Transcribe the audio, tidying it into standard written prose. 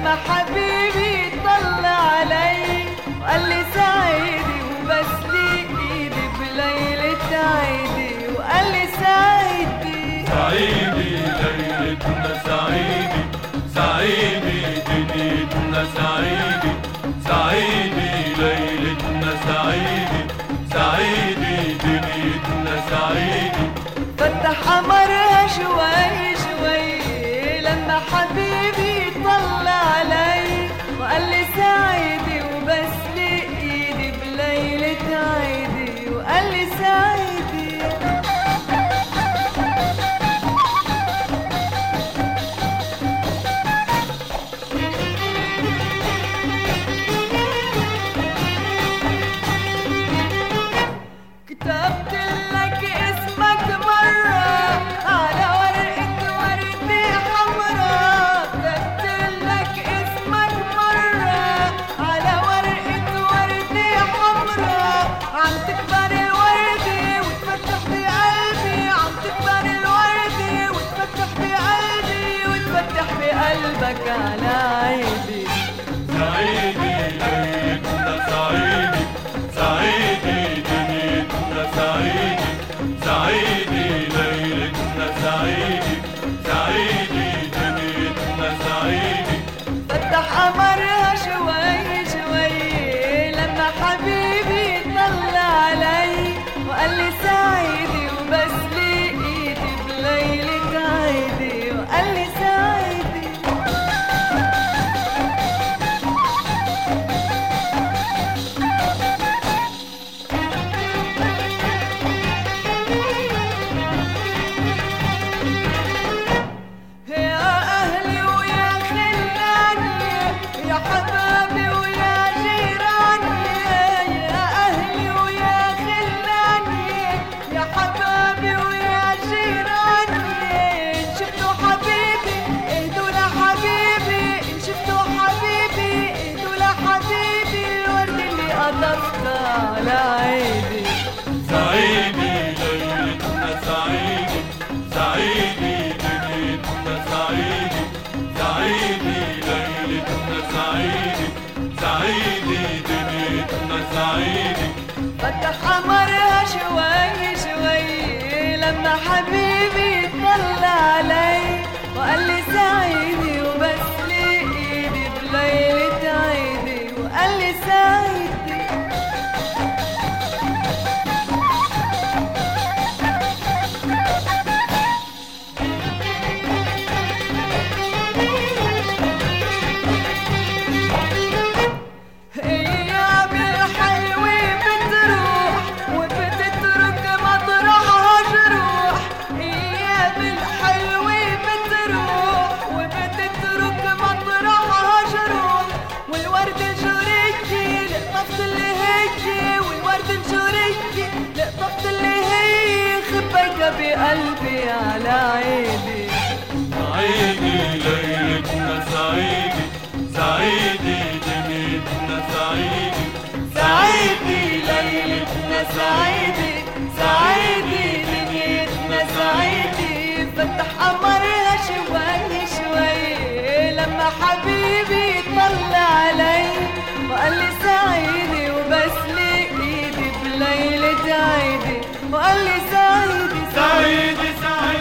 لما حبيبي طلع علي وقال لي سعيدي وبس لي ايدي بليلة عيدي وقال لي سعيدي سعيدي ليلتنا سعيدي سعيدي دنيتنا سعيدي سعيدي ليلتنا سعيدي سعيدي دنيتنا سعيدي فتح قمرها شوي شوي لما حبيبي طلع علي وقال لي سعيدي وبس لي ايدي بليلة عيدي وقال لي سعيدي كتبت لك اسمك مرة على ورقة وردة حمرا كتبت لك اسمك مرة على ورقة وردة حمرا عم تكبر الوردة وتفتح بقلبي عم تكبر الوردة وتفتح بقلبي وتفتح بقلبك على عيدي سعيدي ليلتنا سعيدي سعيدي دنيتنا سعيدي سعيدي ليلتنا سعيدي سعيدي دنيتنا سعيدي فتح قمرها شوي شوي لما حبيبي طلع علي وقال لي سعيدي وبس لي ايدي بليلة عيدي وقال لي سعيدي يا أهلي ويا خلاني يا حبابي ويا جيراني يا أهلي ويا خلاني يا حبابي ويا جيراني إن شفتوا حبيبي اهدوا لحبيبي إن شفتوا حبيبي اهدوا لحبيبي الورد اللي قطفته على عيدي سعيدي ليلتنا سعيدي سعيدي دنيتنا سعيدي سعيدي ليلتنا سعيدي سعيدي دنيتنا سعيدي فتح قمرها شوي شوي لما حبيبي طلع علي وقال لي سعيدي وبس لي ايدي بليلة عيدي وقال لي سعيدي ايام الحلوة بتروح وبتترك مطرحها جروح ايام الحلوة بتروح وبتترك مطرحها جروح والورد الجريكي لقطفت اللي هي والورد الجريكي لقطفت اللي هي خبيتها بقلبي على عيدي سعيدي ليلتنا سعيدي سعيدي دنيتنا سعيدي سعيدي ليلتنا سعيدي سعيدي دنيتنا سعيدي فتح قمرها شوي شوي لما حبيبي طلع علي وقال لي سعيدي وبس لي ايدي بليلة عيدي وقال لي سعيدي سعيدي سعيدي